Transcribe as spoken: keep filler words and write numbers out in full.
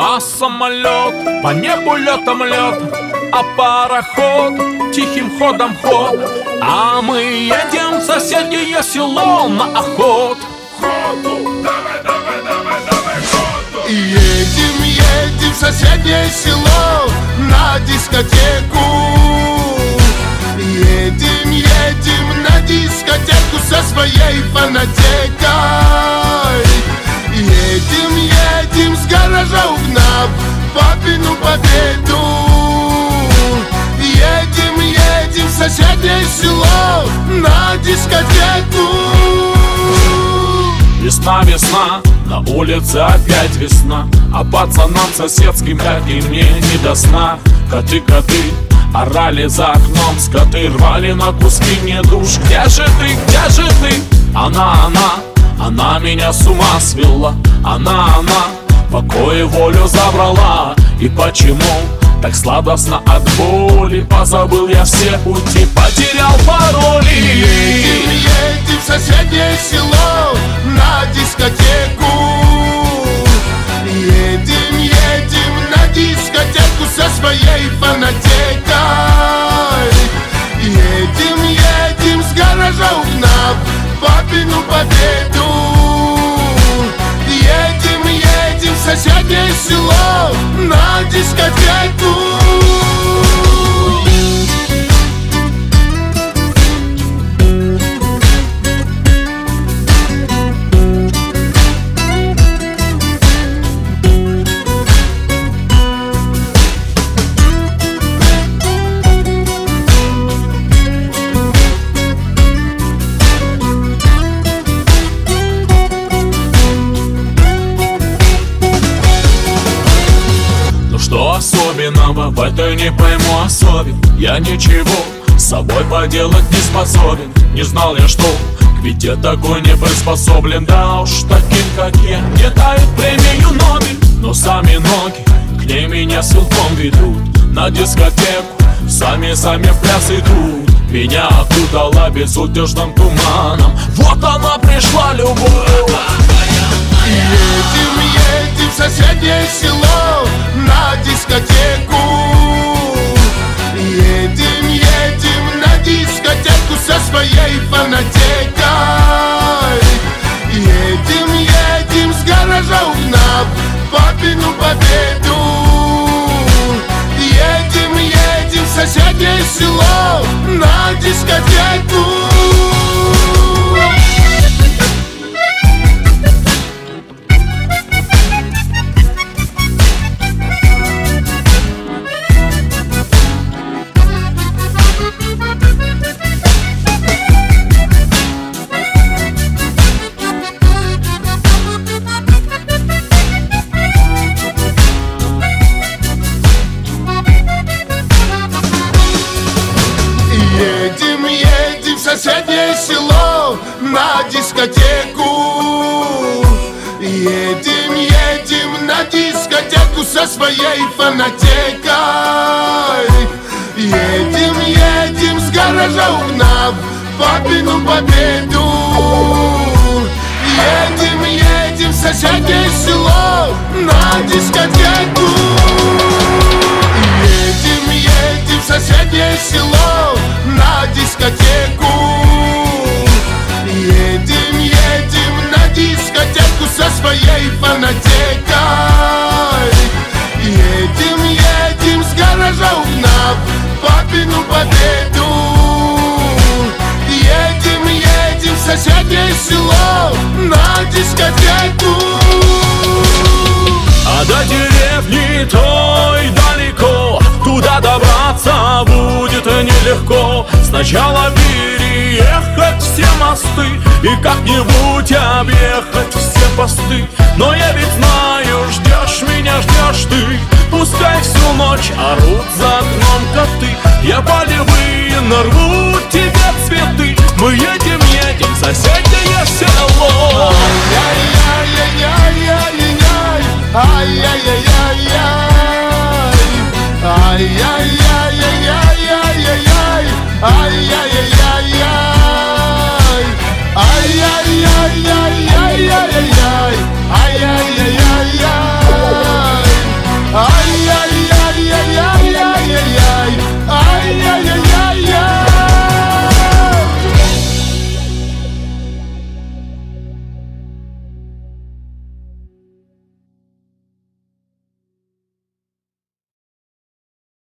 А самолет по небу летом лет, а пароход тихим ходом ход. А мы едем в соседнее село на охот. Ходу, давай, давай, давай, давай, ходу. Едем, едем в соседнее село на дискотеку. Едем, едем на дискотеку со своей фанатекой. Едем, едем с гаража угнав папину победу. Едем, едем в соседнее село на дискотеку. Весна, весна, на улице опять весна, а пацанам соседским, как и мне, не до сна. Коты, коты, орали за окном, скоты рвали на куски мне душ. Где же ты, где же ты? Она, она, она меня с ума свела. Она, она, покой и волю забрала. И почему так сладостно от боли? Позабыл я все пути, потерял пароли. Едем, едем в соседнее село на дискотеку. Едем, едем на дискотеку со своей фанатекой. Едем, едем с гаража угнав папину победу. Едем, едем в соседнее село на дискотеку. Что особенного в этой не пойму особен? Я ничего с собой поделать не способен. Не знал я, что к беде такой не приспособлен. Да уж таким, как я, не дают премию Нобель. Но сами ноги к ней меня силком ведут. На дискотеку сами-сами в пляс идут. Меня окутала безутешным туманом. Вот она пришла, любовь. Едем, едем в соседнее село на дискотеку. Едем, едем на дискотеку со своей фанатекой. Едем, едем с гаража угнав папину победу. Едем, едем в соседнее село на дискотеку. Едем, едем в соседнее село на дискотеку. Едем, едем на дискотеку со своей фанатекой. Едем, едем с гаража угнав папину победу. Едем, едем в соседнее село на дискотеку. Едем, едем в соседнее село на дискотеку. Едем, едем на дискотеку со своей фанатекой. Едем, едем с гаража угнав папину победу. Едем, едем в соседнее село на дискотеку. А до деревни той далеко, туда добраться будет нелегко. Сначала переехать все мосты и как-нибудь объехать все посты. Но я ведь знаю, ждешь меня, ждешь ты. Пускай всю ночь орут за окном коты. Я полевые нарву тебе цветы. Мы едем, едем в соседнее село. Ай-яй-яй-яй-яй-яй, ай-яй-яй-яй-яй, ай-яй-яй-яй-яй-яй, ай-яй-яй-яй-яй, ай-яй-яй-яй-яй-яй, ай-яй-яй-яй.